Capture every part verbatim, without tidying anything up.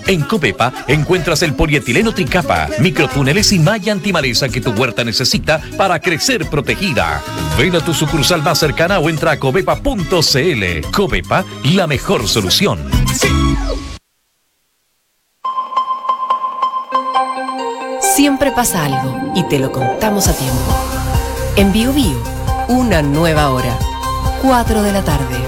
En Covepa encuentras el polietileno tricapa, microtúneles y malla antimaleza que tu huerta necesita para crecer protegida. Ven a tu sucursal más cercana o entra a covepa punto cl. Covepa, la mejor solución. Siempre pasa algo y te lo contamos a tiempo. En Bio Bio, una nueva hora. cuatro de la tarde.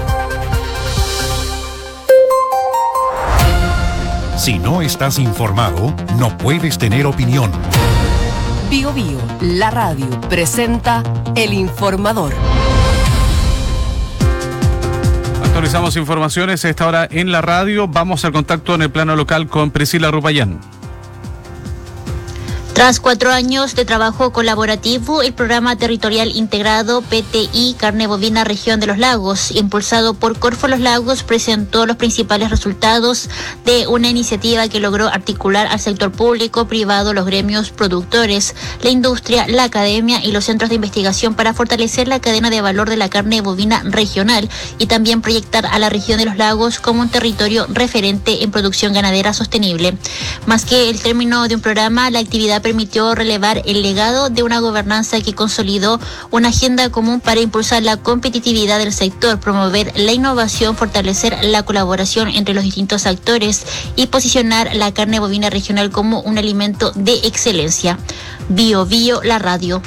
Si no estás informado, no puedes tener opinión. Bio Bio, la radio, presenta El Informador. Actualizamos informaciones a esta hora en la radio. Vamos al contacto en el plano local con Priscila Rupayán. Tras cuatro años de trabajo colaborativo, el Programa Territorial Integrado P T I Carne Bovina Región de los Lagos, impulsado por Corfo Los Lagos, presentó los principales resultados de una iniciativa que logró articular al sector público, privado, los gremios productores, la industria, la academia y los centros de investigación para fortalecer la cadena de valor de la carne bovina regional y también proyectar a la región de los lagos como un territorio referente en producción ganadera sostenible. Más que el término de un programa, la actividad permitió relevar el legado de una gobernanza que consolidó una agenda común para impulsar la competitividad del sector, promover la innovación, fortalecer la colaboración entre los distintos actores y posicionar la carne bovina regional como un alimento de excelencia. Bio Bio, la radio.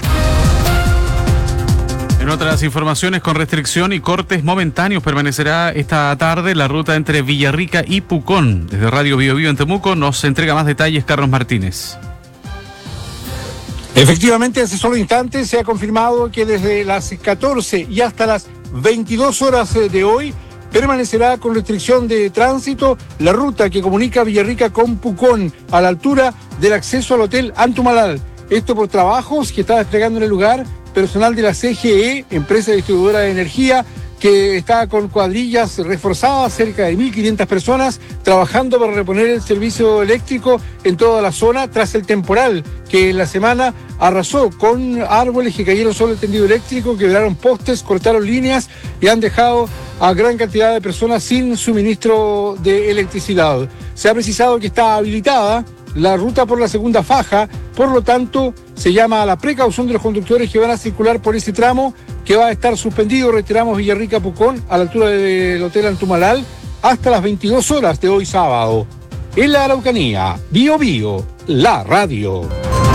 En otras informaciones, con restricción y cortes momentáneos, permanecerá esta tarde la ruta entre Villarrica y Pucón. Desde Radio Bio Bio en Temuco nos entrega más detalles Carlos Martínez. Efectivamente, hace solo instantes se ha confirmado que desde las catorce y hasta las veintidós horas de hoy permanecerá con restricción de tránsito la ruta que comunica Villarrica con Pucón a la altura del acceso al Hotel Antumalal. Esto por trabajos que está desplegando en el lugar personal de la C G E, empresa distribuidora de energía, que está con cuadrillas reforzadas, cerca de mil quinientas personas, trabajando para reponer el servicio eléctrico en toda la zona tras el temporal que en la semana arrasó con árboles que cayeron sobre el tendido eléctrico, quebraron postes, cortaron líneas y han dejado a gran cantidad de personas sin suministro de electricidad. Se ha precisado que está habilitada la ruta por la segunda faja, por lo tanto se llama a la precaución de los conductores que van a circular por ese tramo que va a estar suspendido. Retiramos Villarrica Pucón a la altura del Hotel Antumalal hasta las veintidós horas de hoy sábado. En la Araucanía, Bio Bio, la radio.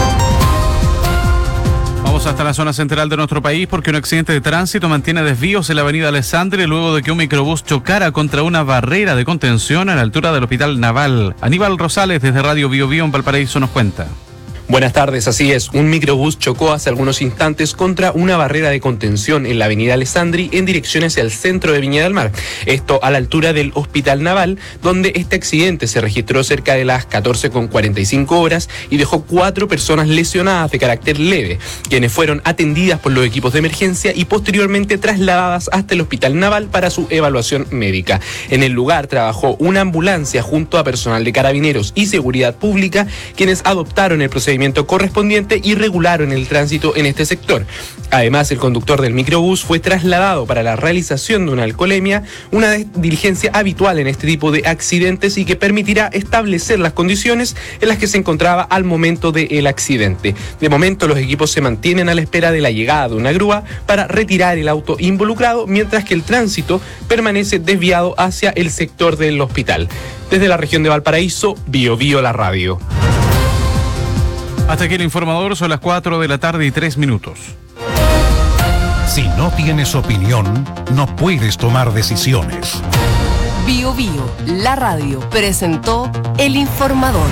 Vamos hasta la zona central de nuestro país porque un accidente de tránsito mantiene desvíos en la avenida Alessandria luego de que un microbús chocara contra una barrera de contención a la altura del Hospital Naval. Aníbal Rosales desde Radio Bio Bio en Valparaíso nos cuenta. Buenas tardes, así es. Un microbús chocó hace algunos instantes contra una barrera de contención en la avenida Alessandri en dirección hacia el centro de Viña del Mar. Esto a la altura del Hospital Naval, donde este accidente se registró cerca de las catorce con cuarenta y cinco horas y dejó cuatro personas lesionadas de carácter leve, quienes fueron atendidas por los equipos de emergencia y posteriormente trasladadas hasta el Hospital Naval para su evaluación médica. En el lugar trabajó una ambulancia junto a personal de Carabineros y Seguridad Pública, quienes adoptaron el procedimiento correspondiente y regularon el tránsito en este sector. Además, el conductor del microbús fue trasladado para la realización de una alcoholemia, una diligencia habitual en este tipo de accidentes y que permitirá establecer las condiciones en las que se encontraba al momento del accidente. De momento, los equipos se mantienen a la espera de la llegada de una grúa para retirar el auto involucrado, mientras que el tránsito permanece desviado hacia el sector del hospital. Desde la región de Valparaíso, Bio Bio, la radio. Hasta aquí el informador, son las cuatro de la tarde y tres minutos. Si no tienes opinión, no puedes tomar decisiones. Bio Bio, la radio, presentó El Informador.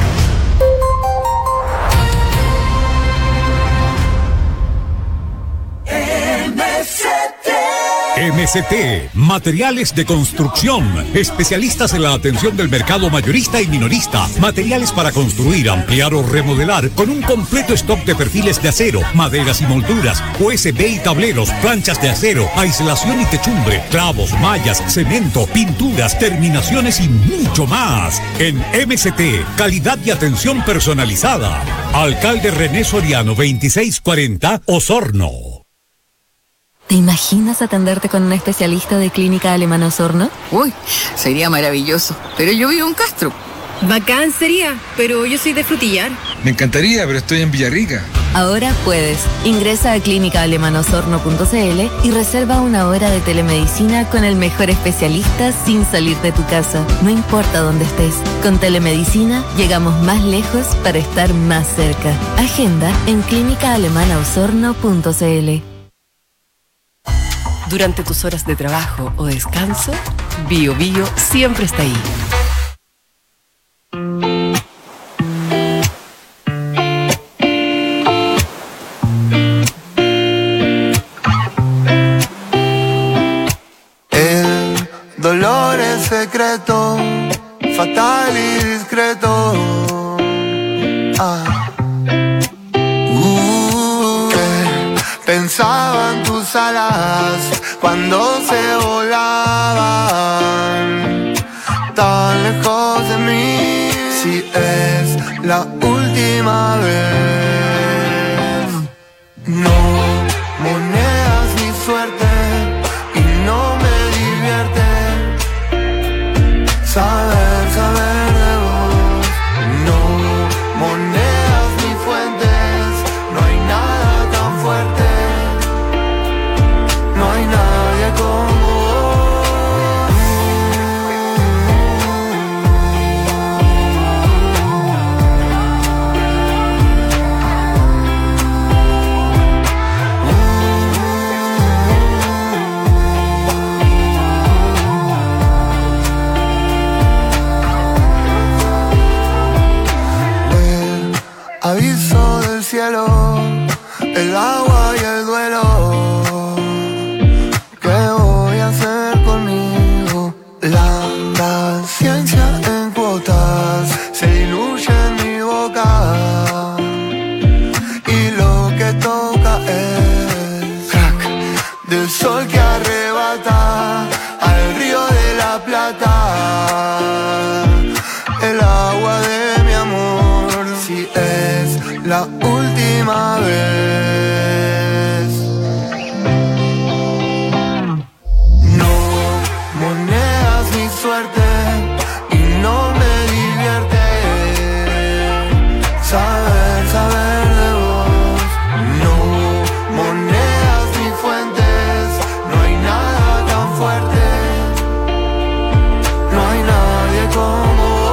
M C T, materiales de construcción, especialistas en la atención del mercado mayorista y minorista, materiales para construir, ampliar o remodelar, con un completo stock de perfiles de acero, maderas y molduras, U S B y tableros, planchas de acero, aislación y techumbre, clavos, mallas, cemento, pinturas, terminaciones y mucho más. En M C T, calidad y atención personalizada. Alcalde René Soriano, veintiséis cuarenta, Osorno. ¿Te imaginas atenderte con un especialista de Clínica Alemana Osorno? Uy, sería maravilloso. Pero yo vivo en Castro. Bacán sería, pero yo soy de Frutillar. Me encantaría, pero estoy en Villarrica. Ahora puedes. Ingresa a clínica alemana osorno punto c l y reserva una hora de telemedicina con el mejor especialista sin salir de tu casa. No importa dónde estés. Con telemedicina llegamos más lejos para estar más cerca. Agenda en clínica alemana osorno punto c l. Durante tus horas de trabajo o descanso, Bio Bio siempre está ahí. Dolor es secreto, fatal y discreto. Ah. Uh, que pensaban tus alas cuando se volaban tan lejos de mí. Si es la última vez, no monedas ni suerte y no me divierte saber, saber de vos. No monedas ni fuentes, no hay nada tan fuerte, no hay nadie como aviso del cielo, el agua y el duelo. ¿Qué voy a hacer conmigo? La paciencia en cuotas se diluye en mi boca y lo que toca es crack del sol que arrebata al río de la Plata. El agua de mi amor, si es la última vez. No monedas ni suerte y no me divierte saber, saber de vos. No monedas ni fuentes, no hay nada tan fuerte, no hay nadie como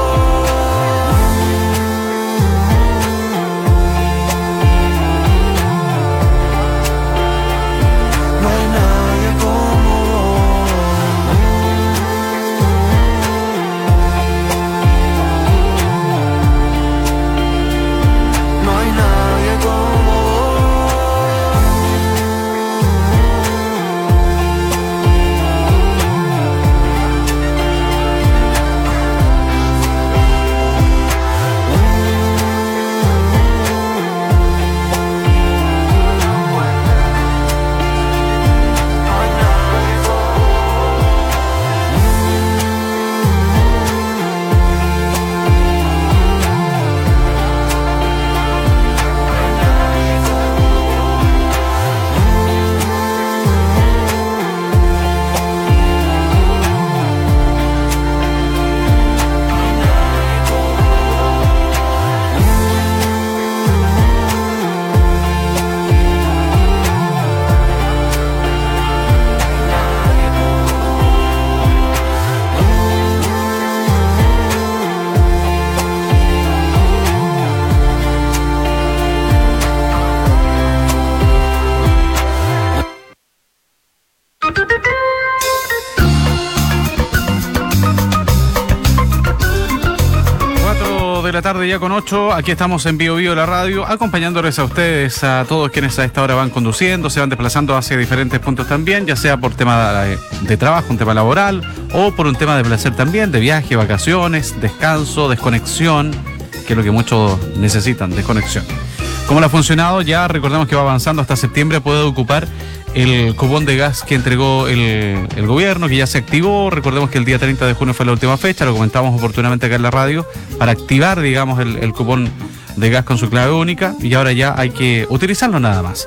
de la tarde ya con ocho, aquí estamos en Bio Bio la radio, acompañándoles a ustedes, a todos quienes a esta hora van conduciendo, se van desplazando hacia diferentes puntos también, ya sea por tema de, de trabajo, un tema laboral, o por un tema de placer también, de viaje, vacaciones, descanso, desconexión, que es lo que muchos necesitan, desconexión. ¿Cómo le ha funcionado? Ya recordemos que va avanzando hasta septiembre, puede ocupar el cupón de gas que entregó el, el gobierno, que ya se activó. Recordemos que el día treinta de junio fue la última fecha, lo comentábamos oportunamente acá en la radio, para activar, digamos, el, el cupón de gas con su clave única, y ahora ya hay que utilizarlo nada más.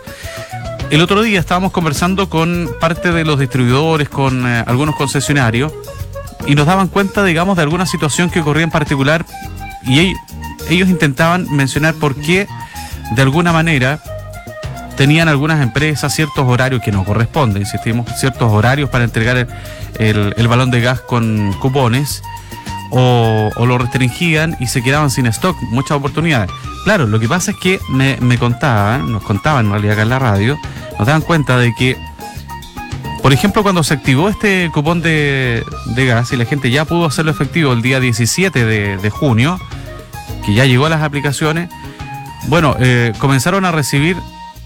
El otro día estábamos conversando con parte de los distribuidores, con eh, algunos concesionarios, y nos daban cuenta, digamos, de alguna situación que ocurría en particular, y ellos, ellos intentaban mencionar por qué, de alguna manera, tenían algunas empresas ciertos horarios que no corresponden, insistimos, ciertos horarios para entregar el, el, el balón de gas con cupones, o, o lo restringían y se quedaban sin stock, muchas oportunidades. Claro, lo que pasa es que me, me contaban, nos contaban en realidad acá en la radio, nos daban cuenta de que, por ejemplo, cuando se activó este cupón de, de gas y la gente ya pudo hacerlo efectivo el día diecisiete de, de junio, que ya llegó a las aplicaciones, bueno, eh, comenzaron a recibir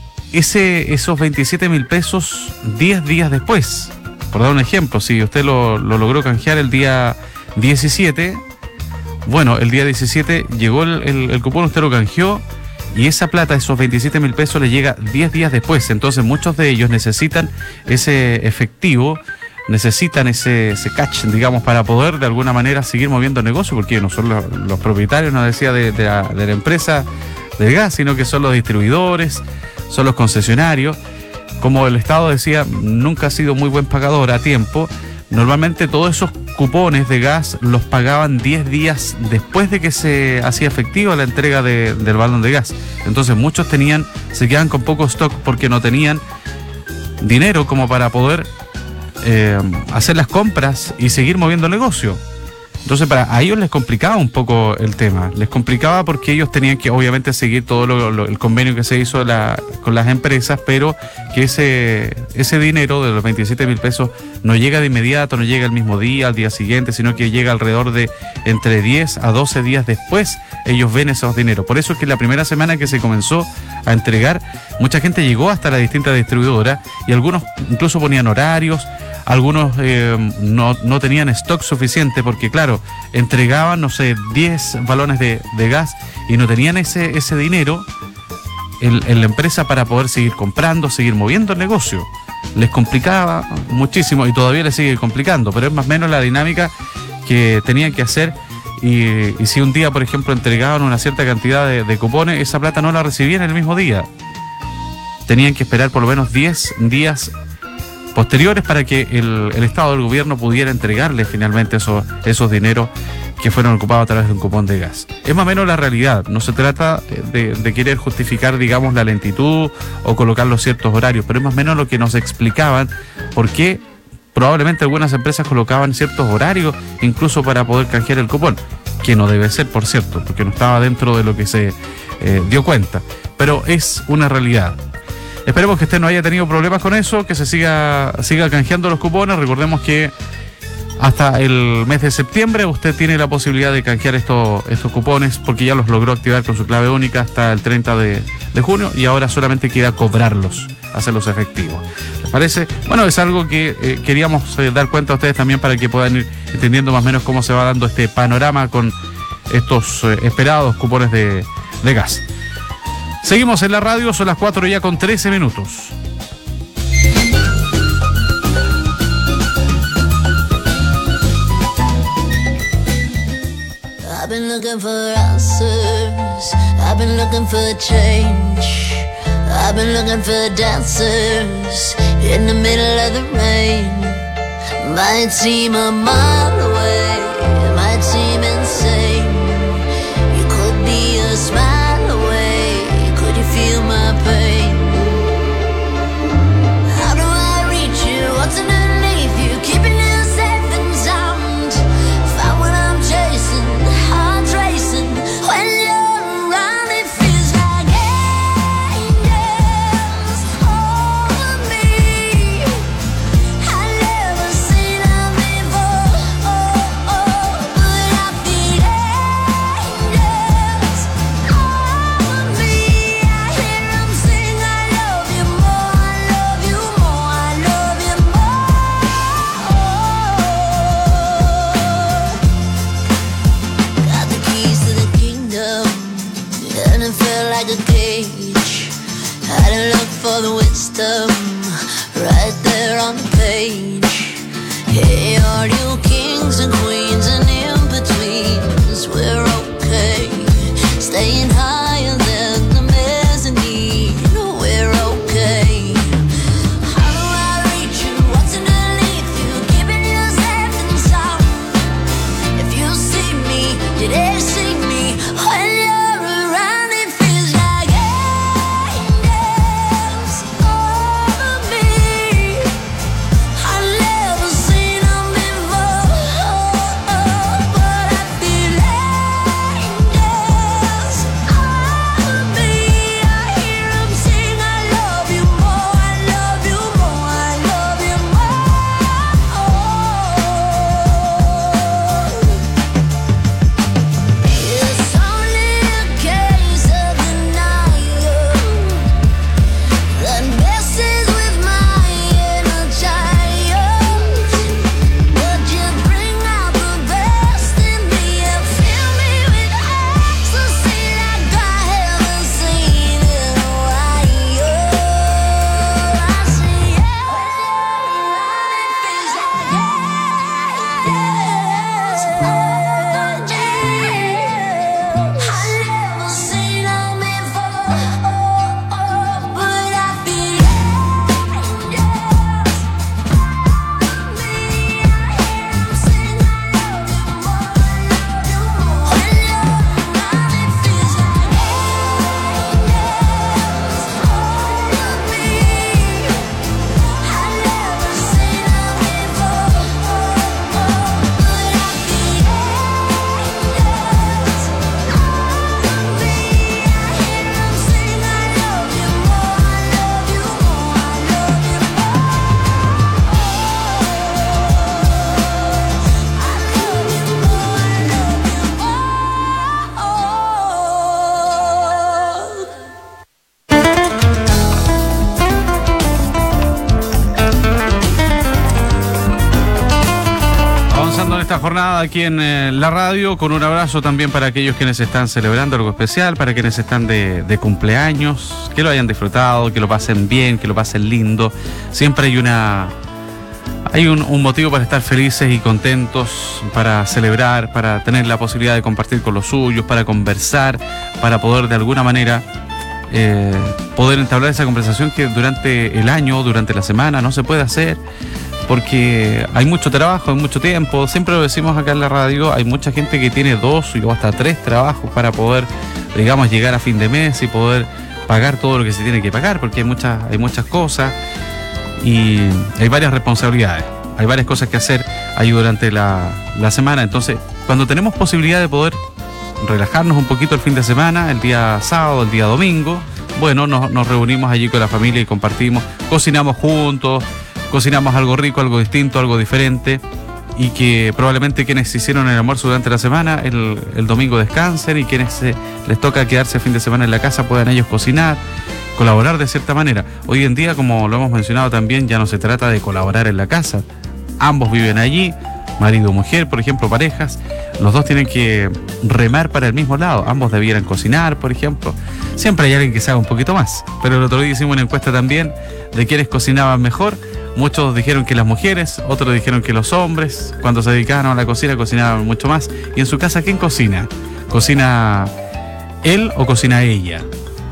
ese esos veintisiete mil pesos diez días después. Por dar un ejemplo, si usted lo, lo logró canjear el día diecisiete, bueno, el día diecisiete llegó el, el, el cupón, usted lo canjeó, y esa plata, esos veintisiete mil pesos, le llega diez días después. Entonces muchos de ellos necesitan ese efectivo, necesitan ese, ese catch, digamos, para poder de alguna manera seguir moviendo el negocio, porque no son los, los propietarios, no decía, de, de, la, de la empresa de gas, sino que son los distribuidores, son los concesionarios. Como el Estado decía, nunca ha sido muy buen pagador a tiempo. Normalmente todos esos cupones de gas los pagaban diez días después de que se hacía efectiva la entrega de, del balón de gas. Entonces muchos tenían, se quedaban con poco stock porque no tenían dinero como para poder eh, hacer las compras y seguir moviendo el negocio. Entonces para a ellos les complicaba un poco el tema, les complicaba porque ellos tenían que obviamente seguir todo lo, lo, el convenio que se hizo la, con las empresas, pero que ese, ese dinero de los veintisiete mil pesos no llega de inmediato, no llega el mismo día, al día siguiente, sino que llega alrededor de entre diez a doce días después, ellos ven esos dineros. Por eso es que la primera semana que se comenzó a entregar, mucha gente llegó hasta las distintas distribuidoras y algunos incluso ponían horarios. Algunos eh, no, no tenían stock suficiente porque, claro, entregaban, no sé, diez balones de, de gas y no tenían ese, ese dinero en, en la empresa para poder seguir comprando, seguir moviendo el negocio. Les complicaba muchísimo y todavía les sigue complicando, pero es más o menos la dinámica que tenían que hacer. Y, y si un día, por ejemplo, entregaban una cierta cantidad de, de cupones, esa plata no la recibían el mismo día. Tenían que esperar por lo menos diez días posteriores para que el, el Estado del gobierno pudiera entregarle finalmente esos, esos dineros que fueron ocupados a través de un cupón de gas. Es más o menos la realidad, no se trata de, de querer justificar, digamos, la lentitud o colocar los ciertos horarios, pero es más o menos lo que nos explicaban, por qué probablemente algunas empresas colocaban ciertos horarios incluso para poder canjear el cupón, que no debe ser, por cierto, porque no estaba dentro de lo que se eh, dio cuenta, pero es una realidad. Esperemos que usted no haya tenido problemas con eso, que se siga, siga canjeando los cupones. Recordemos que hasta el mes de septiembre usted tiene la posibilidad de canjear estos, estos cupones porque ya los logró activar con su clave única hasta el treinta de junio y ahora solamente queda cobrarlos, hacerlos efectivos. ¿Les parece? Bueno, es algo que eh, queríamos eh, dar cuenta a ustedes también para que puedan ir entendiendo más o menos cómo se va dando este panorama con estos eh, esperados cupones de, de gas. Seguimos en la radio, son las cuatro ya con trece minutos. I've been looking for answers, I've been looking for change, I've been looking for dancers in the middle of the rain. Might seem a mile away, it might seem insane. You could be a smile away, could you feel my pain? How do I reach you? What's underneath you? Keeping you safe and sound. Find what I'm chasing, heart racing. When you're around, it feels like angels hold me. I've never seen them before. jornada aquí en eh, la radio, con un abrazo también para aquellos quienes están celebrando algo especial, para quienes están de, de cumpleaños, que lo hayan disfrutado, que lo pasen bien, que lo pasen lindo. Siempre hay una hay un, un motivo para estar felices y contentos, para celebrar, para tener la posibilidad de compartir con los suyos, para conversar, para poder de alguna manera eh, poder entablar esa conversación que durante el año, durante la semana no se puede hacer. Porque hay mucho trabajo, hay mucho tiempo. Siempre lo decimos acá en la radio, hay mucha gente que tiene dos o hasta tres trabajos para poder, digamos, llegar a fin de mes y poder pagar todo lo que se tiene que pagar, porque hay muchas, hay muchas cosas y hay varias responsabilidades, hay varias cosas que hacer ahí durante la, la semana. Entonces, cuando tenemos posibilidad de poder relajarnos un poquito el fin de semana, el día sábado, el día domingo, bueno, nos, nos reunimos allí con la familia y compartimos, cocinamos juntos, cocinamos algo rico, algo distinto, algo diferente, y que probablemente quienes hicieron el almuerzo durante la semana, el, el domingo descansen, y quienes eh, les toca quedarse el fin de semana en la casa puedan ellos cocinar, colaborar de cierta manera. Hoy en día, como lo hemos mencionado también, ya no se trata de colaborar en la casa. Ambos viven allí, marido o mujer, por ejemplo, parejas, los dos tienen que remar para el mismo lado, ambos debieran cocinar, por ejemplo. Siempre hay alguien que sabe un poquito más, pero el otro día hicimos una encuesta también de quienes cocinaban mejor. Muchos dijeron que las mujeres, otros dijeron que los hombres, cuando se dedicaban a la cocina, cocinaban mucho más. Y en su casa, ¿quién cocina? ¿Cocina él o cocina ella?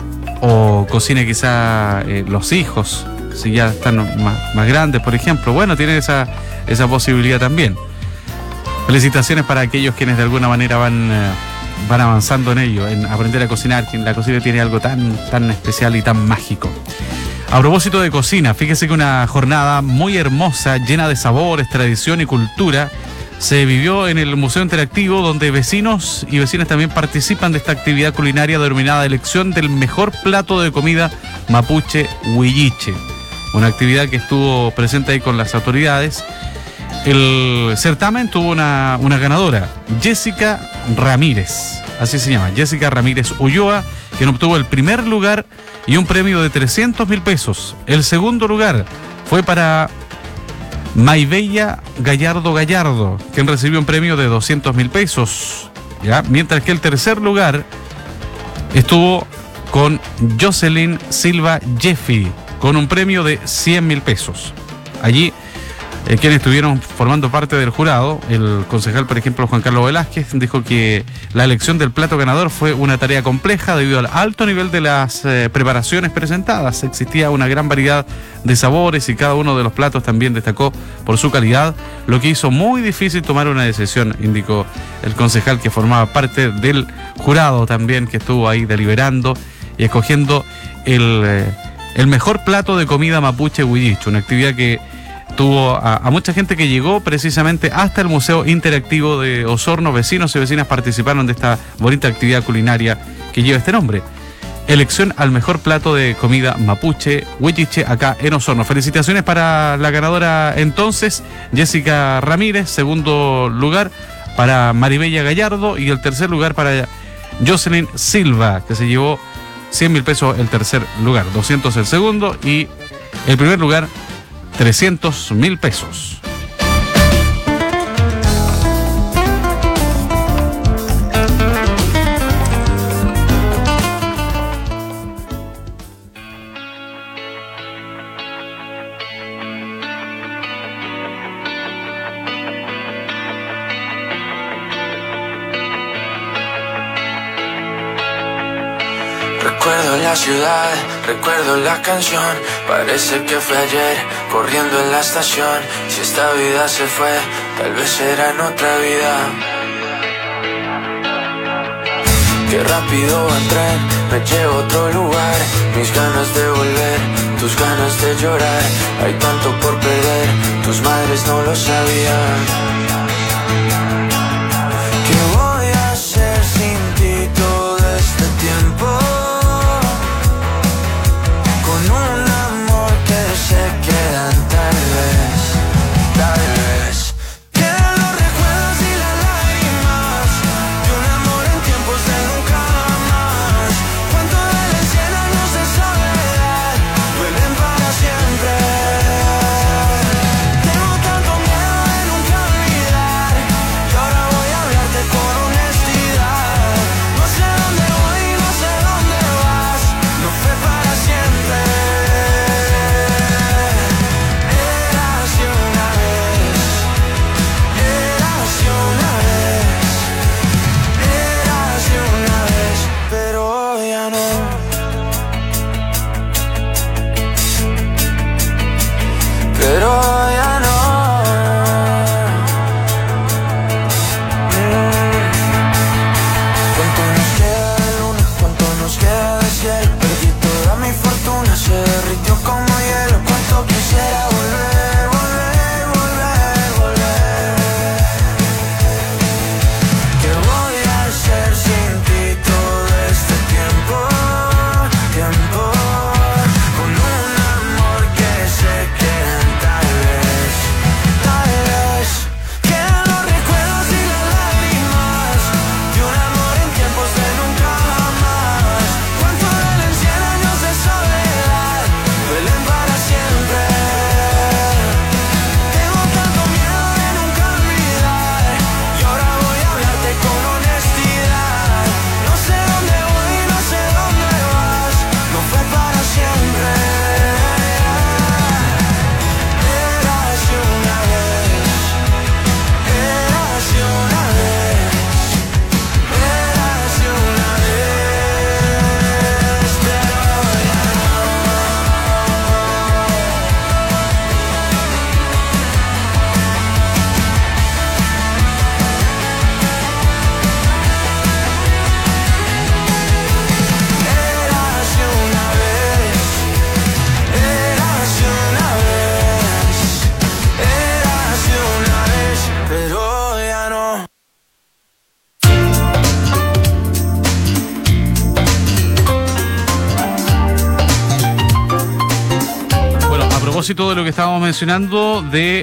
¿O cocina quizá eh, los hijos, si ya están más, más grandes, por ejemplo? Bueno, tienen esa, esa posibilidad también. Felicitaciones para aquellos quienes de alguna manera van, eh, van avanzando en ello, en aprender a cocinar, quien la cocina tiene algo tan, tan especial y tan mágico. A propósito de cocina, fíjese que una jornada muy hermosa, llena de sabores, tradición y cultura, se vivió en el Museo Interactivo, donde vecinos y vecinas también participan de esta actividad culinaria denominada Elección del Mejor Plato de Comida Mapuche Huilliche. Una actividad que estuvo presente ahí con las autoridades. El certamen tuvo una, una ganadora, Jessica Ramírez, así se llama, Jessica Ramírez Ulloa, quien obtuvo el primer lugar y un premio de trescientos mil pesos. El segundo lugar fue para Maybella Gallardo Gallardo, quien recibió un premio de doscientos mil pesos, ¿ya? Mientras que el tercer lugar estuvo con Jocelyn Silva Jeffy, con un premio de cien mil pesos. Allí, eh, quienes estuvieron formando parte del jurado, el concejal, por ejemplo, Juan Carlos Velázquez, dijo que la elección del plato ganador fue una tarea compleja debido al alto nivel de las eh, preparaciones presentadas. Existía una gran variedad de sabores y cada uno de los platos también destacó por su calidad, lo que hizo muy difícil tomar una decisión, indicó el concejal que formaba parte del jurado también, que estuvo ahí deliberando y escogiendo el, eh, el mejor plato de comida mapuche huilliche, una actividad que tuvo a, a mucha gente que llegó precisamente hasta el Museo Interactivo de Osorno. Vecinos y vecinas participaron de esta bonita actividad culinaria que lleva este nombre. Elección al mejor plato de comida mapuche huilliche acá en Osorno. Felicitaciones para la ganadora entonces, Jessica Ramírez. Segundo lugar para Maribella Gallardo y el tercer lugar para Jocelyn Silva, que se llevó cien mil pesos el tercer lugar, doscientos el segundo y el primer lugar trescientos mil pesos. Recuerdo la ciudad, recuerdo la canción. Parece que fue ayer, corriendo en la estación. Si esta vida se fue, tal vez será en otra vida. Qué rápido va el tren, me lleva a otro lugar. Mis ganas de volver, tus ganas de llorar. Hay tanto por perder, tus madres no lo sabían. ¿Qué voy a hacer sin ti todo este tiempo? Se quedan tal vez, tal vez. Quedan los recuerdos y las lágrimas de un amor en tiempos de nunca más. Cuánto duelen cien años de soledad, duelen para siempre. Tengo tanto miedo de nunca olvidar. propósito de lo que estábamos mencionando de,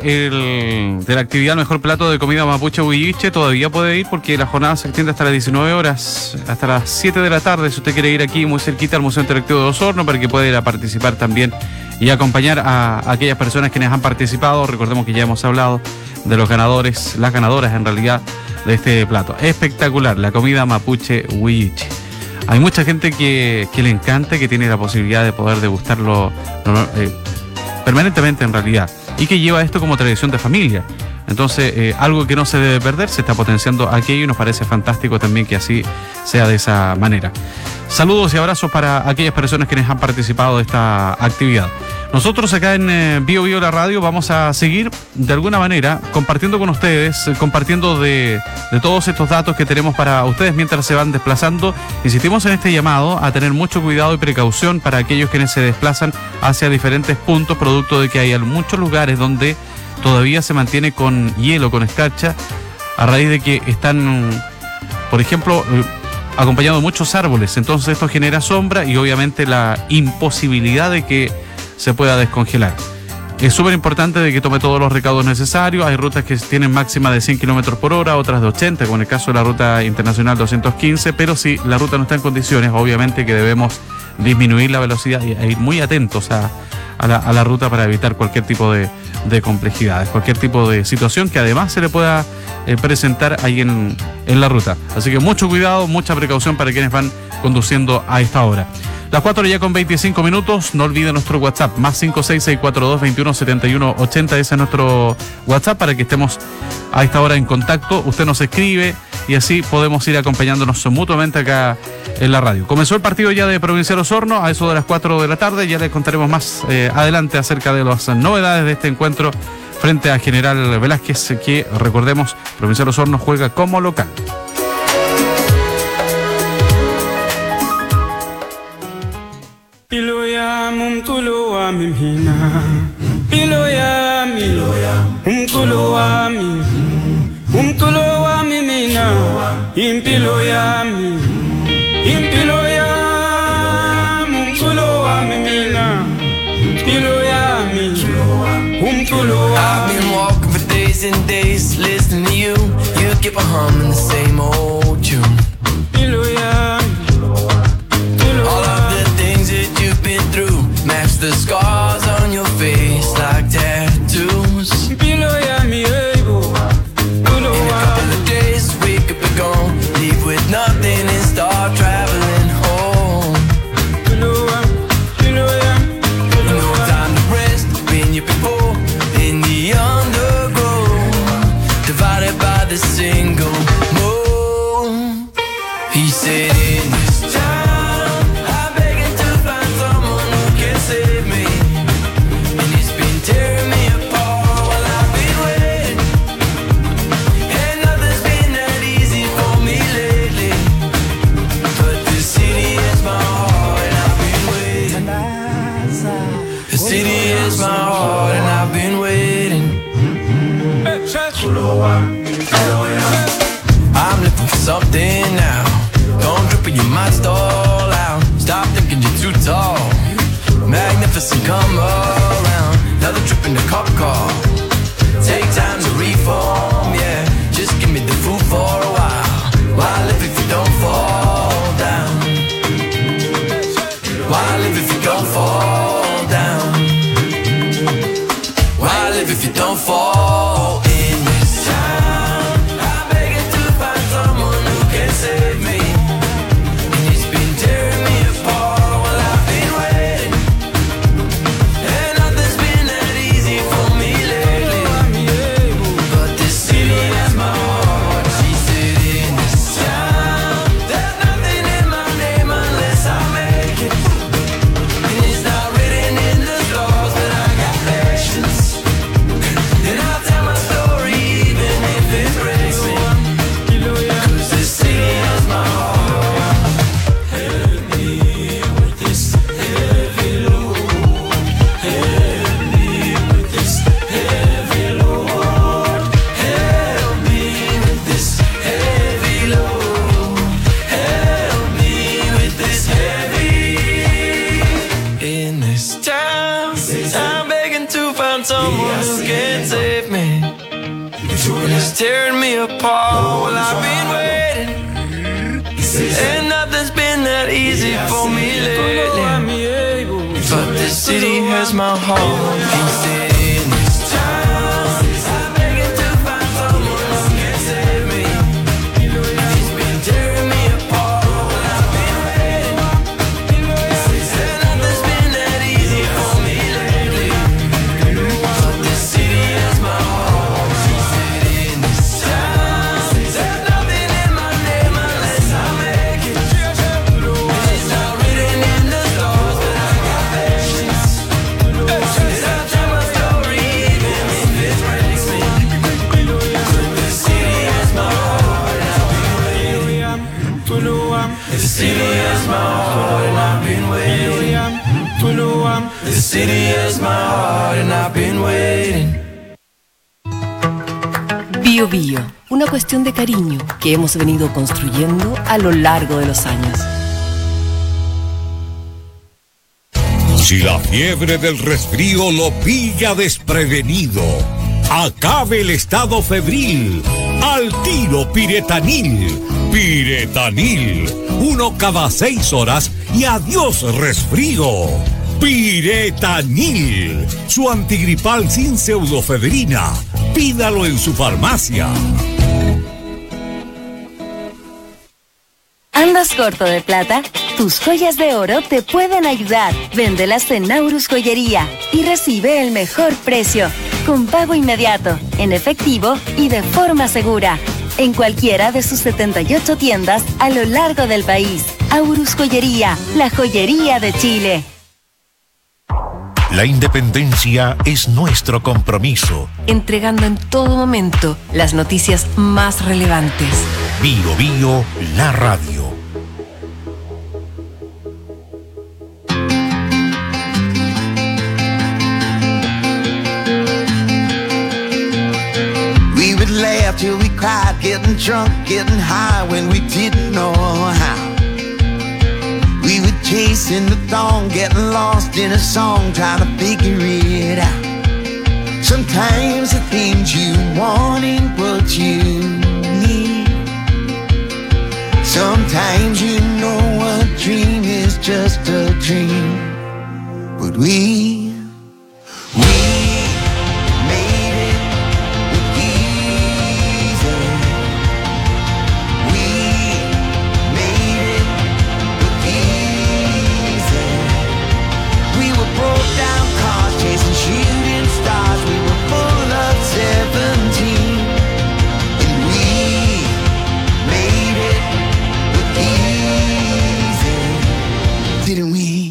el, de la actividad Mejor Plato de Comida Mapuche Huilliche, todavía puede ir porque la jornada se extiende hasta las diecinueve horas, hasta las siete de la tarde, si usted quiere ir aquí muy cerquita al Museo Interactivo de Osorno, para que pueda ir a participar también y acompañar a, a aquellas personas quienes han participado. Recordemos que ya hemos hablado de los ganadores, las ganadoras en realidad de este plato. Espectacular, la comida mapuche huilliche. Hay mucha gente que, que le encanta, que tiene la posibilidad de poder degustarlo eh, permanentemente en realidad, y que lleva esto como tradición de familia. Entonces, eh, algo que no se debe perder, se está potenciando aquello y nos parece fantástico también que así sea de esa manera. Saludos y abrazos para aquellas personas quienes han participado de esta actividad. Nosotros acá en eh, Bio Bio la Radio vamos a seguir de alguna manera compartiendo con ustedes, eh, compartiendo de, de todos estos datos que tenemos para ustedes mientras se van desplazando. Insistimos en este llamado a tener mucho cuidado y precaución para aquellos quienes se desplazan hacia diferentes puntos, producto de que hay muchos lugares donde todavía se mantiene con hielo, con escarcha, a raíz de que están, por ejemplo, eh, acompañados de muchos árboles. Entonces esto genera sombra y obviamente la imposibilidad de que se pueda descongelar. Es súper importante de que tome todos los recaudos necesarios. Hay rutas que tienen máxima de cien kilómetros por hora, otras de ochenta, como en el caso de la ruta internacional doscientos quince, pero si la ruta no está en condiciones, obviamente que debemos disminuir la velocidad e ir muy atentos a, a, la, a la ruta para evitar cualquier tipo de, de complejidades, cualquier tipo de situación que además se le pueda eh, presentar ahí en, en la ruta. Así que mucho cuidado, mucha precaución para quienes van conduciendo a esta hora. Las cuatro ya con veinticinco minutos, no olvide nuestro WhatsApp, más cinco seis seis cuatro dos veintiuno setenta y uno ochenta, ese es nuestro WhatsApp para que estemos a esta hora en contacto. Usted nos escribe y así podemos ir acompañándonos mutuamente acá en la radio. Comenzó el partido ya de Provincial Osorno a eso de las cuatro de la tarde, ya les contaremos más eh, adelante acerca de las novedades de este encuentro frente a General Velázquez, que recordemos, Provincial Osorno juega como local. Piloyami mhina Piloyami umculo wami umculo wami mina impiloyami impiloyami umculo wami mina Piloyami umculo wami. I've been walking for days and days listening to you. You keep on humming the same old tune. Piloyami. All of the things that you've been through match the scars on your face like tattoos. In a couple of days we could be gone, leave with nothing and start traveling home. You know time to rest when you've been poor in the undergrowth, divided by the single moon. He said in this town I'm begging to find someone who can save me, and it's been tearing me apart while I've been waiting, and nothing's been that easy for me lately, but this city is my heart and I've been waiting. The city is my heart and I've been waiting. I'm looking for something now. Don't drip or you might stall out. Stop thinking you're too tall. Magnificent, come around. Another trip in the cop car. Take time to reform, yeah. Just give me the food for a while. Why live if you don't fall down? Why live if you don't fall down? Why live if you don't fall in this town? I'm begging to find someone who can save me, and it's been tearing me apart while I've been waiting, and nothing's been that easy for me lately, but this city has my heart. She said tearing me apart. Well, I've been waiting, and nothing's been that easy for me lately. But this city has my heart. Can't stay in this town. I'm begging to find someone who can save me. It's been tearing me apart. Well, I've been waiting, and nothing's been that easy for me lately. But this city has my heart. Can't stay in this town. There's nothing in my name unless I make it. It's not written in the stars, but I got patience. And I'll tell my story even if it breaks me. The city has my heart and I've been waiting. The city has my heart and I've been waiting. The city has my heart and I've been waiting. Bio Bio, una cuestión de cariño que hemos venido construyendo a lo largo de los años. Si la fiebre del resfrío lo pilla desprevenido, acabe el estado febril. Al tiro Piretanil. Piretanil. Uno cada seis horas y adiós resfrío. Piretanil. Su antigripal sin pseudofebrina. Pídalo en su farmacia. ¿Andas corto de plata? Tus joyas de oro te pueden ayudar. Véndelas en Naurus Joyería y recibe el mejor precio, con pago inmediato, en efectivo y de forma segura, en cualquiera de sus setenta y ocho tiendas a lo largo del país. Aurus Joyería, la joyería de Chile. La independencia es nuestro compromiso. Entregando en todo momento las noticias más relevantes. Bio Bio, la radio. We would laugh till we cried, getting drunk, getting high when we didn't know how. We were chasing the thong, getting lost in a song, trying to figure it out. Sometimes the things you want ain't what you need. Sometimes you know a dream is just a dream. But we, we made it look easy. We made it look easy. We were broke down cars chasing shooting stars. We were full of seventeen. And we made it look easy. Didn't we?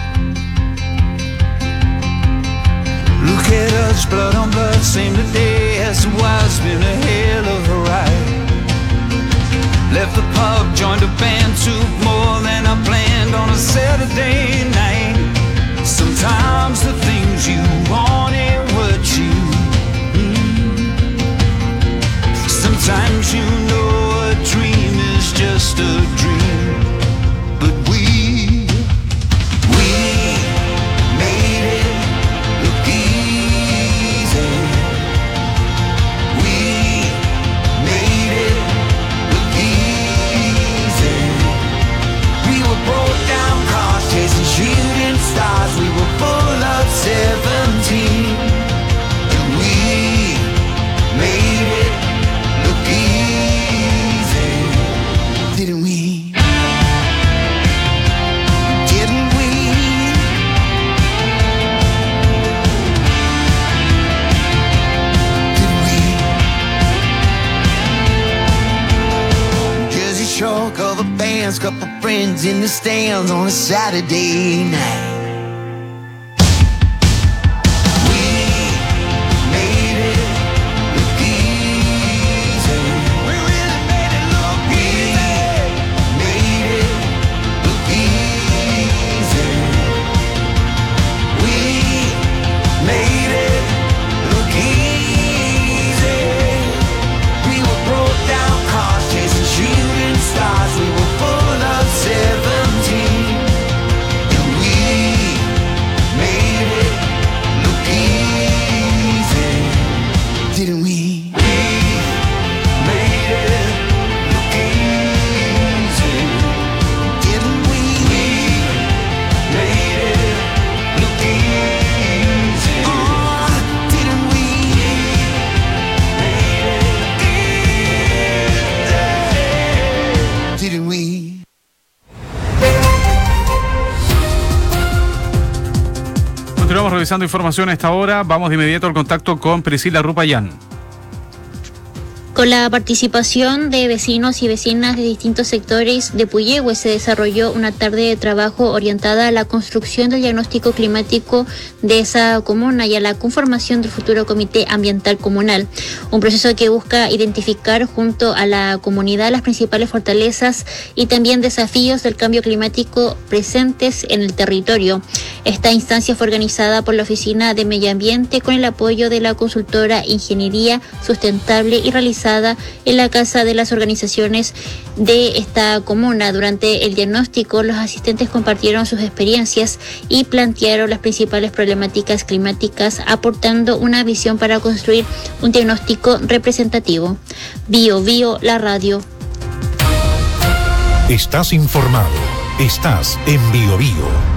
Look at us, blood on blood, same today as the wild's been a hell of a ride. Left the pub, joined a band, took more than I planned on a Saturday night. Sometimes the things you want ain't what you need. Sometimes you know a dream is just a dream. But we, we made it look easy. We made it look easy. We were broke down cars chasing shooting stars. We were full of seventeen. And we made it look easy. Didn't we? Didn't we? Didn't we? Jersey Shore cover bands, couple friends in the stands on a Saturday night. We made it look easy. We really made it look easy. Made it look easy. We made it look easy. We were broke down cars chasing shooting stars. We were full of seventeen. And we Continuamos revisando información a esta hora. Vamos de inmediato al contacto con Priscila Rupayán. Con la participación de vecinos y vecinas de distintos sectores de Puyehue se desarrolló una tarde de trabajo orientada a la construcción del diagnóstico climático de esa comuna y a la conformación del futuro Comité Ambiental Comunal. Un proceso que busca identificar junto a la comunidad las principales fortalezas y también desafíos del cambio climático presentes en el territorio. Esta instancia fue organizada por la Oficina de Medio Ambiente con el apoyo de la consultora Ingeniería Sustentable y realizada en la Casa de las Organizaciones de esta comuna. Durante el diagnóstico, los asistentes compartieron sus experiencias y plantearon las principales problemáticas climáticas, aportando una visión para construir un diagnóstico representativo. Bio Bio, la radio. Estás informado. Estás en Bio Bio.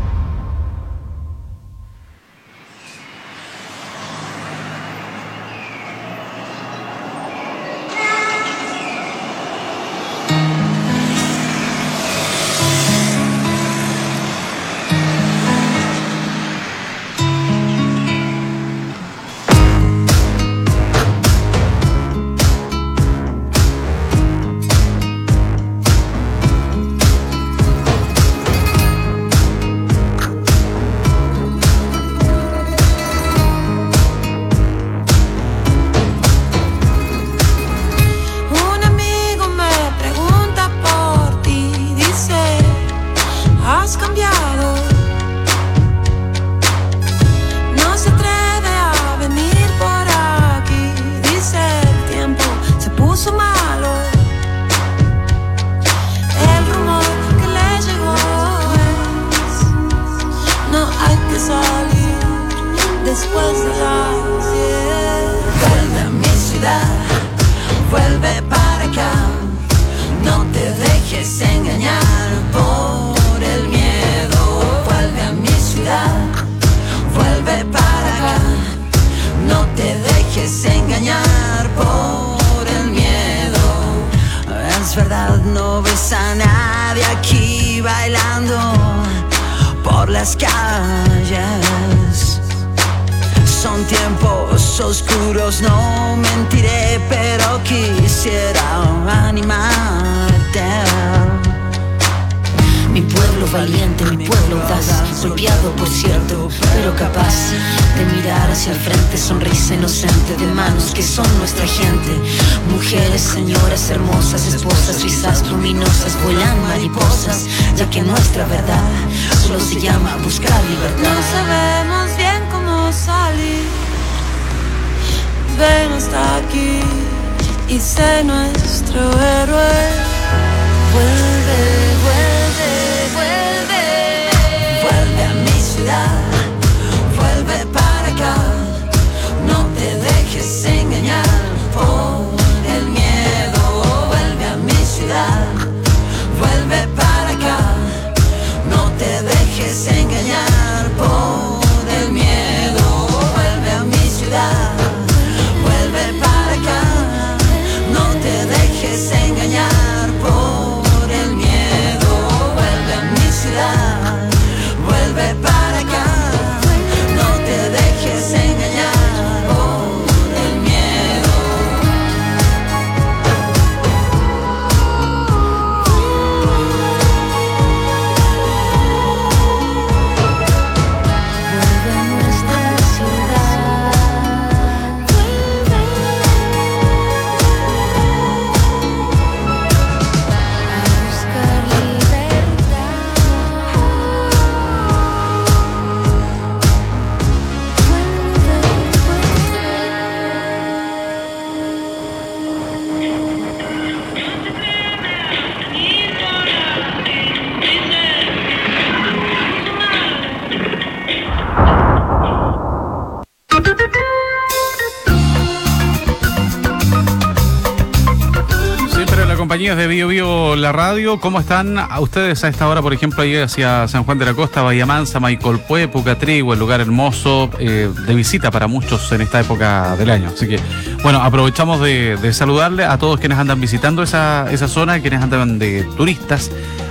Compañías de Bio Bio, la radio, ¿cómo están a ustedes a esta hora, por ejemplo, ahí hacia San Juan de la Costa, Bahía Mansa, Maicolpué, Pucatrigüe, el lugar hermoso eh, de visita para muchos en esta época del año? Así que, bueno, aprovechamos de, de saludarle a todos quienes andan visitando esa, esa zona, quienes andan de turistas,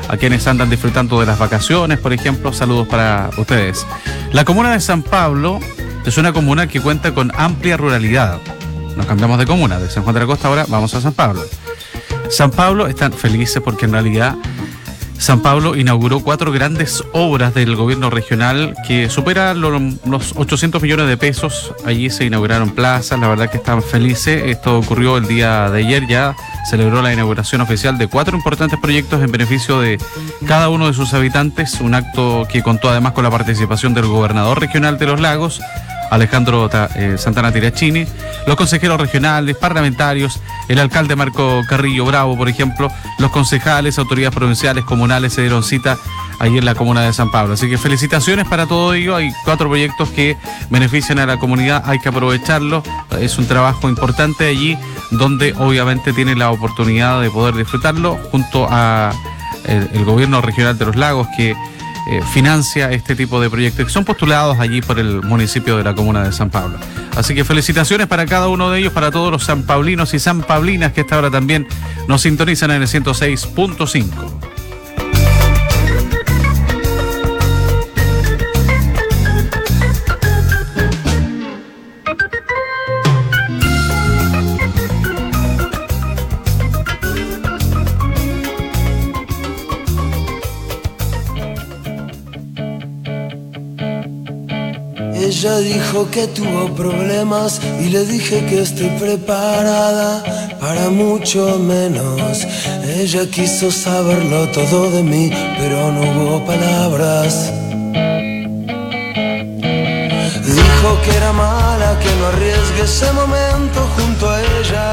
a quienes andan disfrutando de las vacaciones, por ejemplo. Saludos para ustedes. La comuna de San Pablo es una comuna que cuenta con amplia ruralidad. Nos cambiamos de comuna, de San Juan de la Costa ahora vamos a San Pablo. San Pablo están felices porque en realidad San Pablo inauguró cuatro grandes obras del gobierno regional que superan lo, los ochocientos millones de pesos. Allí se inauguraron plazas, la verdad que están felices. Esto ocurrió el día de ayer, ya celebró la inauguración oficial de cuatro importantes proyectos en beneficio de cada uno de sus habitantes. Un acto que contó además con la participación del gobernador regional de Los Lagos, Alejandro eh, Santana Tirachini, los consejeros regionales, parlamentarios, el alcalde Marco Carrillo Bravo, por ejemplo, los concejales, autoridades provinciales, comunales se dieron cita ahí en la comuna de San Pablo. Así que felicitaciones para todo ello. Hay cuatro proyectos que benefician a la comunidad, hay que aprovecharlo. Es un trabajo importante allí donde obviamente tiene la oportunidad de poder disfrutarlo junto a el, el gobierno regional de Los Lagos, que Eh, financia este tipo de proyectos que son postulados allí por el municipio de la comuna de San Pablo. Así que felicitaciones para cada uno de ellos, para todos los sanpablinos y sanpablinas que esta hora también nos sintonizan en el ciento seis punto cinco. Ella dijo que tuvo problemas y le dije que estoy preparada para mucho menos. Ella quiso saberlo todo de mí, pero no hubo palabras. Dijo que era mala, que no arriesgue ese momento junto a ella.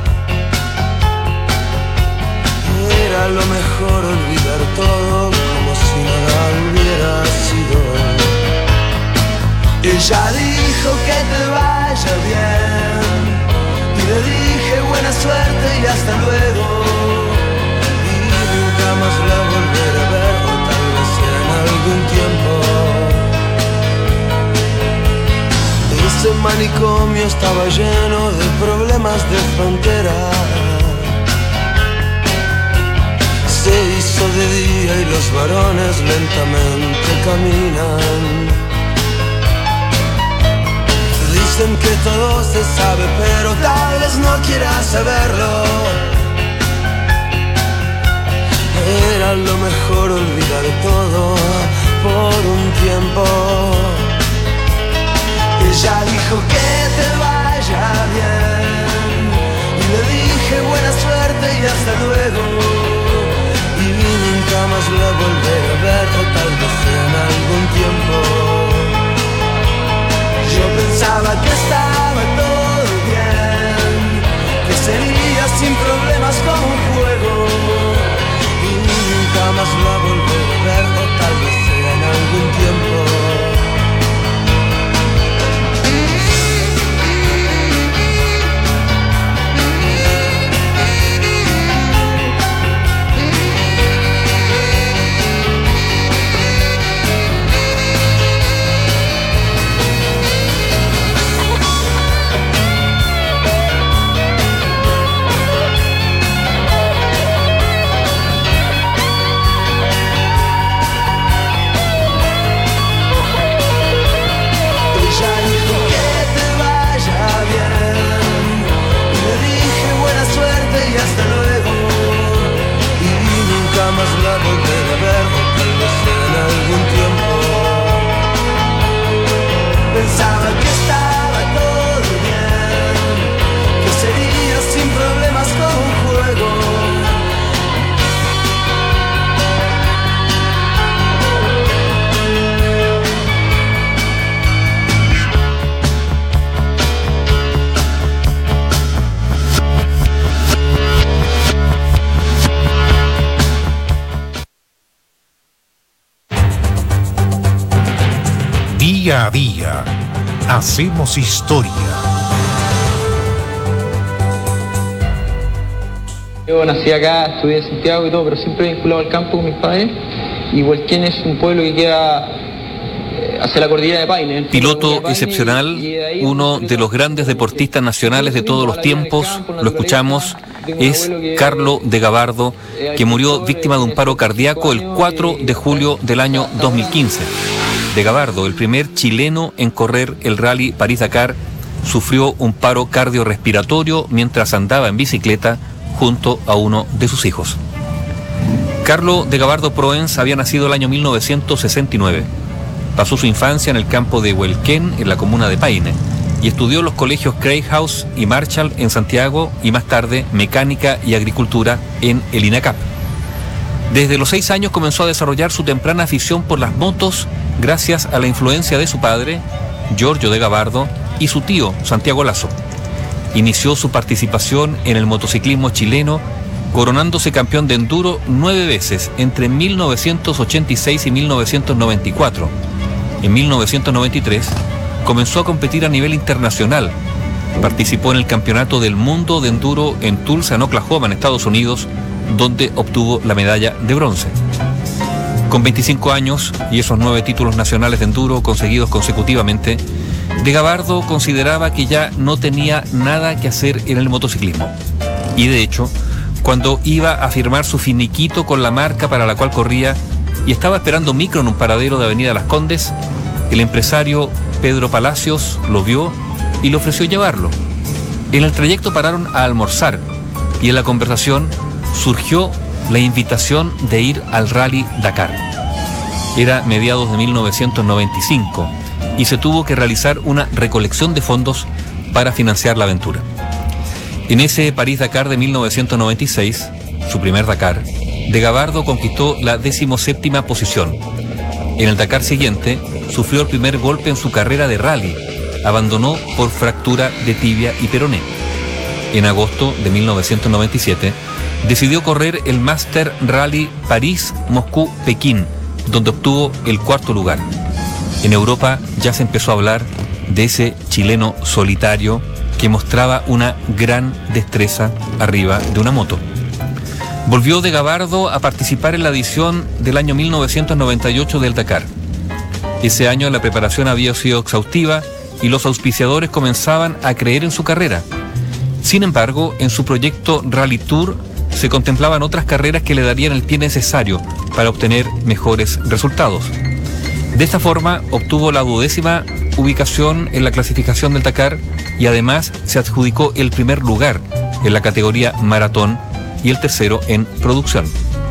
Era lo mejor olvidar todo como si nada hubiera sido. Ella dijo que te vaya bien y le dije buena suerte y hasta luego. Y nunca más la volveré a ver, o tal vez en algún tiempo. Ese manicomio estaba lleno de problemas de frontera. Se hizo de día y los varones lentamente caminan. Dicen que todo se sabe, pero tal vez no quieras saberlo. Era lo mejor olvidar todo por un tiempo. Ella dijo que te vaya bien y le dije buena suerte y hasta luego. Y nunca más la volveré a ver, o tal vez en algún tiempo. Yo pensaba que estaba todo bien, que sería sin problemas como un juego. Y nunca más la volveré a ver, o tal vez sea en algún tiempo. Pensaba que estaba todo bien, que sería sin problemas como un juego. Día a día, hacemos historia. Yo nací acá, estudié en Santiago y todo, pero siempre vinculado al campo con mis padres. Y Hualquén es un pueblo que queda hacia la cordillera de Paine. Piloto excepcional, uno de los grandes deportistas nacionales de todos los tiempos, lo escuchamos es Carlo de Gabardo, que murió víctima de un paro cardíaco el cuatro de julio del año dos mil quince. De Gabardo, el primer chileno en correr el rally París-Dakar, sufrió un paro cardiorrespiratorio mientras andaba en bicicleta junto a uno de sus hijos. Carlo de Gabardo Proens había nacido el año mil novecientos sesenta y nueve. Pasó su infancia en el campo de Huelquén, en la comuna de Paine, y estudió en los colegios Craig House y Marshall en Santiago y más tarde mecánica y agricultura en el INACAP. Desde los seis años comenzó a desarrollar su temprana afición por las motos gracias a la influencia de su padre, Giorgio de Gabardo, y su tío, Santiago Lasso. Inició su participación en el motociclismo chileno, coronándose campeón de enduro nueve veces entre mil novecientos ochenta y seis y mil novecientos noventa y cuatro. En mil novecientos noventa y tres comenzó a competir a nivel internacional. Participó en el Campeonato del Mundo de Enduro en Tulsa, en Oklahoma, en Estados Unidos, donde obtuvo la medalla de bronce. Con veinticinco años y esos nueve títulos nacionales de enduro conseguidos consecutivamente, de Gabardo consideraba que ya no tenía nada que hacer en el motociclismo. Y de hecho, cuando iba a firmar su finiquito con la marca para la cual corría y estaba esperando micro en un paradero de Avenida Las Condes, el empresario Pedro Palacios lo vio y le ofreció llevarlo. En el trayecto pararon a almorzar y en la conversación surgió la invitación de ir al Rally Dakar. Era mediados de mil novecientos noventa y cinco y se tuvo que realizar una recolección de fondos para financiar la aventura. En ese París-Dakar de mil novecientos noventa y seis, su primer Dakar, de Gabardo conquistó la decimoséptima posición. En el Dakar siguiente, sufrió el primer golpe en su carrera de rally. Abandonó por fractura de tibia y peroné. En agosto de mil novecientos noventa y siete, decidió correr el Master Rally París-Moscú-Pekín, donde obtuvo el cuarto lugar. En Europa ya se empezó a hablar de ese chileno solitario que mostraba una gran destreza arriba de una moto. Volvió de Gabardo a participar en la edición del año mil novecientos noventa y ocho del Dakar. Ese año la preparación había sido exhaustiva y los auspiciadores comenzaban a creer en su carrera. Sin embargo, en su proyecto Rally Tour se contemplaban otras carreras que le darían el pie necesario para obtener mejores resultados. De esta forma, obtuvo la duodécima ubicación en la clasificación del Dakar y además se adjudicó el primer lugar en la categoría maratón y el tercero en producción.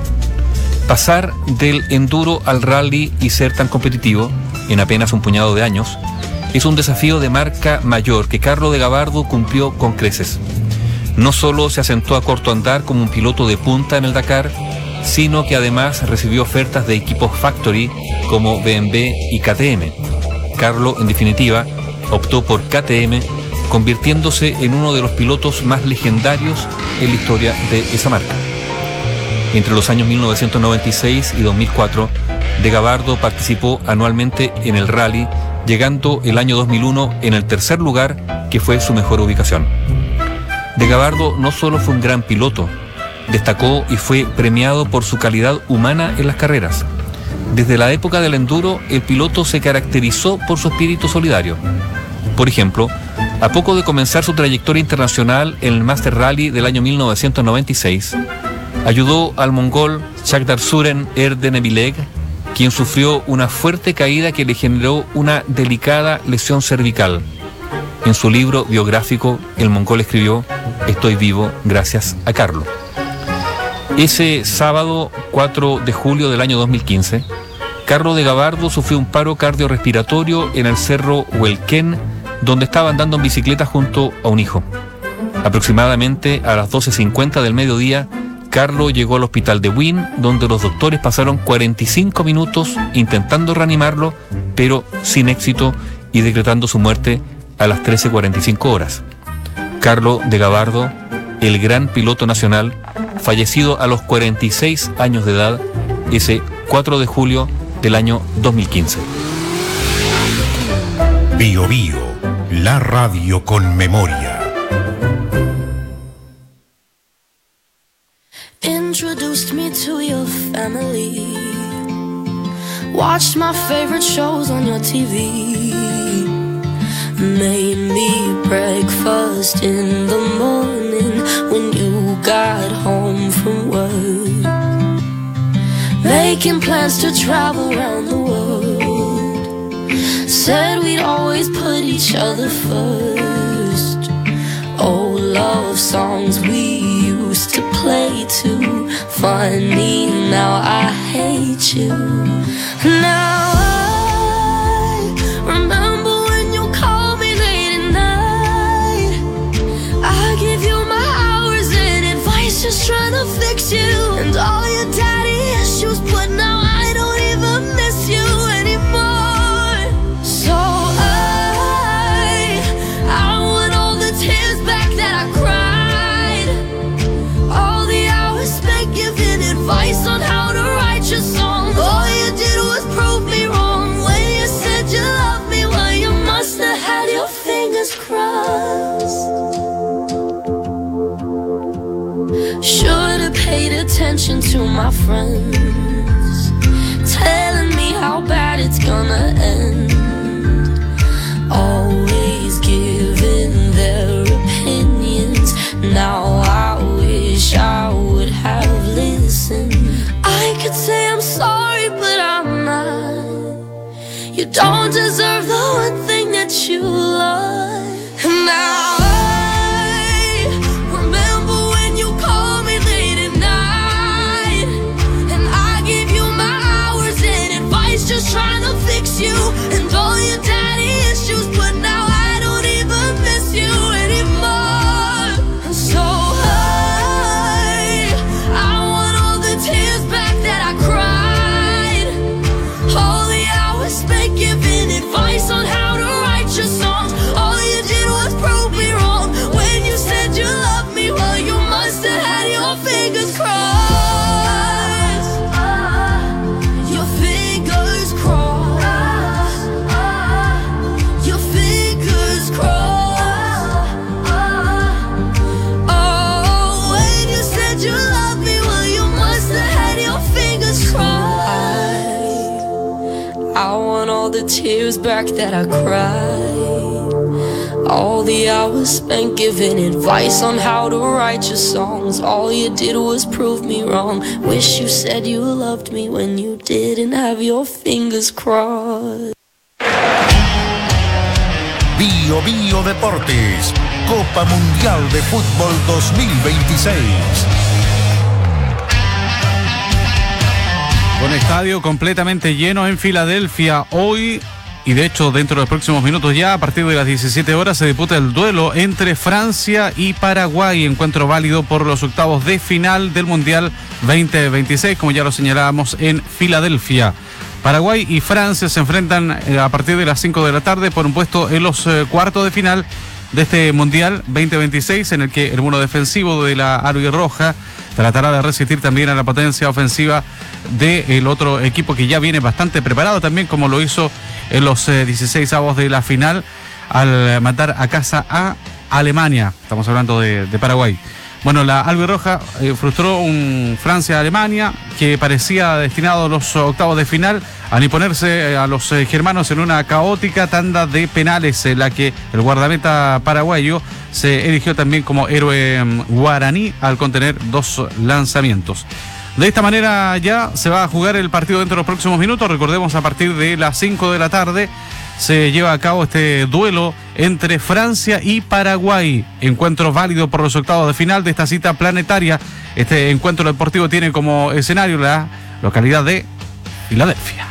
Pasar del enduro al rally y ser tan competitivo en apenas un puñado de años es un desafío de marca mayor que Carlo de Gabardo cumplió con creces. No solo se asentó a corto andar como un piloto de punta en el Dakar, sino que además recibió ofertas de equipos factory como B M W y K T M. Carlo, en definitiva, optó por K T M, convirtiéndose en uno de los pilotos más legendarios en la historia de esa marca. Entre los años mil novecientos noventa y seis y dos mil cuatro, de Gabardo participó anualmente en el rally, llegando el año dos mil uno en el tercer lugar, que fue su mejor ubicación. De Gabardo no solo fue un gran piloto, destacó y fue premiado por su calidad humana en las carreras. Desde la época del enduro, el piloto se caracterizó por su espíritu solidario. Por ejemplo, a poco de comenzar su trayectoria internacional en el Master Rally del año mil novecientos noventa y seis, ayudó al mongol Shakdarsuren Erdenebileg, quien sufrió una fuerte caída que le generó una delicada lesión cervical. En su libro biográfico, el mongol escribió: "Estoy vivo gracias a Carlo". Ese sábado cuatro de julio del año dos mil quince, Carlo de Gabardo sufrió un paro cardiorrespiratorio en el cerro Huelquén, donde estaba andando en bicicleta junto a un hijo. Aproximadamente a las doce cincuenta del mediodía, Carlo llegó al hospital de Wien, donde los doctores pasaron cuarenta y cinco minutos intentando reanimarlo, pero sin éxito, y decretando su muerte a las trece cuarenta y cinco horas. Carlo de Gabardo, el gran piloto nacional, fallecido a los cuarenta y seis años de edad, ese cuatro de julio del año dos mil quince. Bio Bio, la radio con memoria. Introduced me to your family. Watched my favorite shows on your T V. Made me breakfast in the morning when you got home from work, making plans to travel around the world. Said we'd always put each other first. Old love songs we used to play too. Funny, now I hate you. Now I remember when you called me late at night. I give you my hours and advice, just trying to fix you. And all your daddy issues, but now I don't even miss you anymore. So I, I want all the tears back that I cried. All the hours spent giving advice on how to write your songs. All you did was prove me wrong when you said you loved me. Well, you must have had your fingers crossed. Should've paid attention to my friends, telling me how bad it's gonna end. Always giving their opinions. Now I wish I would have listened. I could say I'm sorry, but I'm not. You don't deserve the one thing that you love. And now I remember when you called me late at night, and I gave you my hours and advice, just trying to fix you. And all your daddy issues, but now I don't even miss you anymore. So I, I want all the tears back that I cried. All the hours spent giving advice on how to write your songs. All you did was prove me wrong when you said you loved me. Well, you must have had your fingers crossed. Your fingers crossed. Your fingers crossed. Oh, when you said you loved me, well, you must have had your fingers crossed. I want all the tears back that I cried. All the hours spent giving advice on how to write your songs. All you did was prove me wrong. Wish you said you loved me when you didn't have your fingers crossed. Bio Bio Deportes, Copa Mundial de Fútbol dos mil veintiséis. Con estadio completamente lleno en Filadelfia hoy, y de hecho dentro de los próximos minutos ya, a partir de las diecisiete horas, se disputa el duelo entre Francia y Paraguay, encuentro válido por los octavos de final del Mundial veinte veintiséis, como ya lo señalábamos, en Filadelfia. Paraguay y Francia se enfrentan eh, a partir de las cinco de la tarde por un puesto en los eh, cuartos de final de este Mundial veinte veintiséis, en el que el mono defensivo de la albirroja tratará de resistir también a la potencia ofensiva del otro equipo, que ya viene bastante preparado también, como lo hizo en los eh, dieciséis avos de la final al matar a casa a Alemania. Estamos hablando de, de Paraguay. Bueno, la albirroja eh, frustró un Francia-Alemania que parecía destinado a los octavos de final al imponerse eh, a los eh, germanos en una caótica tanda de penales, en la que el guardameta paraguayo se erigió también como héroe eh, guaraní al contener dos lanzamientos. De esta manera ya se va a jugar el partido dentro de los próximos minutos. Recordemos, a partir de las cinco de la tarde se lleva a cabo este duelo entre Francia y Paraguay. Encuentro válido por los octavos de final de esta cita planetaria. Este encuentro deportivo tiene como escenario la localidad de Filadelfia.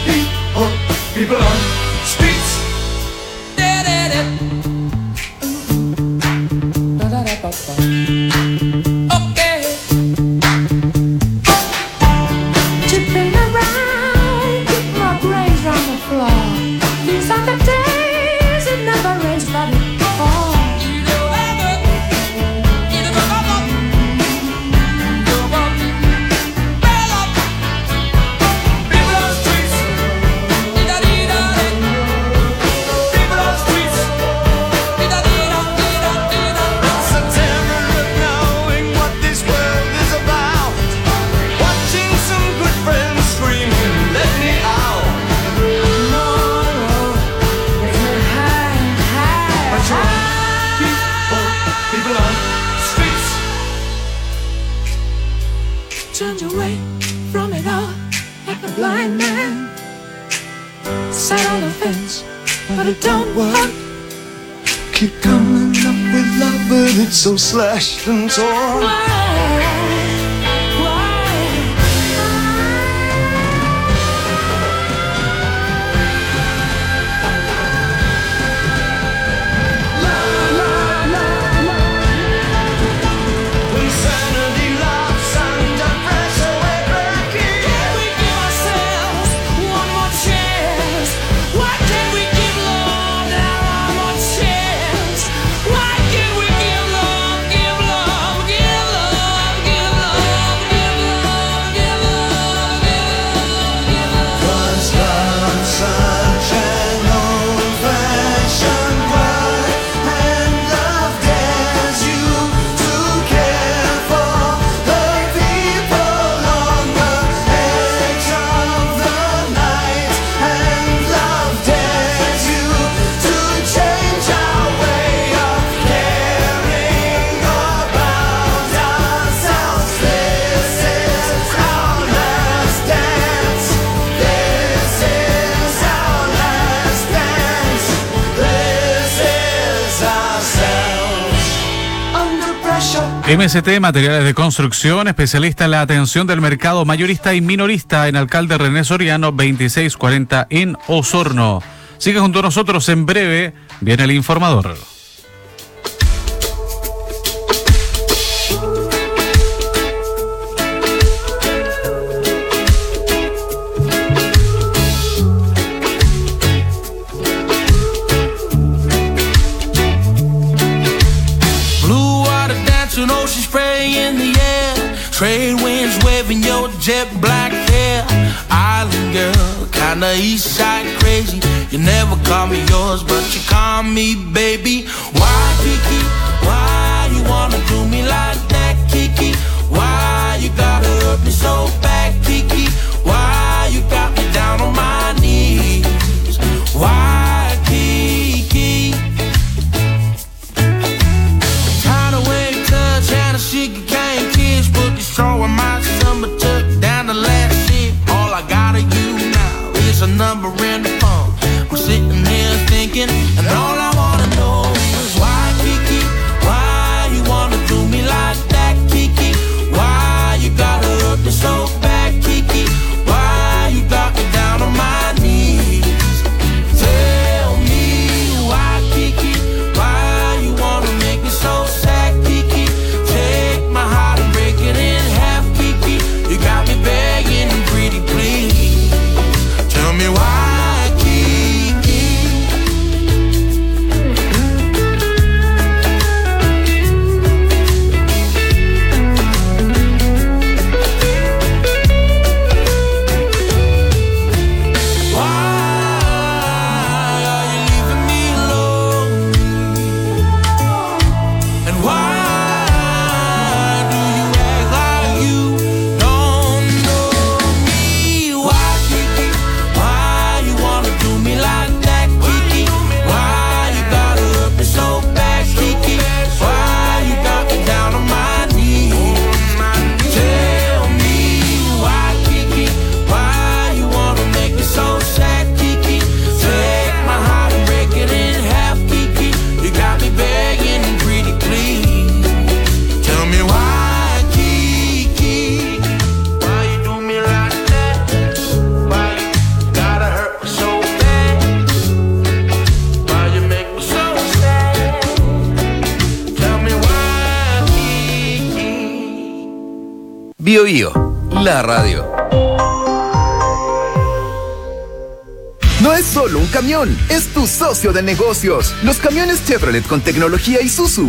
people, people on streets. Okay. Chipping around, keep my brains round the floor. These are the days it never rains, but it falls. Turned away from it all like a blind man. Sat on the fence, but it don't work. Keep coming up with love, but it's so slashed and torn. M S T Materiales de Construcción, especialista en la atención del mercado mayorista y minorista, en Alcalde René Soriano veintiséis cuarenta en Osorno. Sigue junto a nosotros, en breve viene el informador. Ocean spray in the air, trade winds waving your jet black hair. Island girl, kinda east side crazy. You never call me yours, but you call me baby. Why, Kiki? Why you wanna do me like that, Kiki? Why you gotta hurt me so bad, Kiki? Why you got me down on my knees? Why, Kiki? Trying to sugar cane kids, put destroying my summer, took down the last shit. All I gotta use now is a number in the phone. I'm sitting here thinking, and all I wanna know is why, Kiki? Why you wanna do me like that, Kiki? Why you gotta hurt me so bad, Kiki? Why you got me down on my knees? Tell me why, Kiki? Why you wanna make me so sad, Kiki? Take my heart and break it in half, Kiki. You got me begging and pretty please. Tell me why, Kiki. Why are you leaving me alone? And why you don't know me? Why, Kiki? Why Bio Bio, la radio. No es solo un camión, es tu socio de negocios. Los camiones Chevrolet con tecnología Isuzu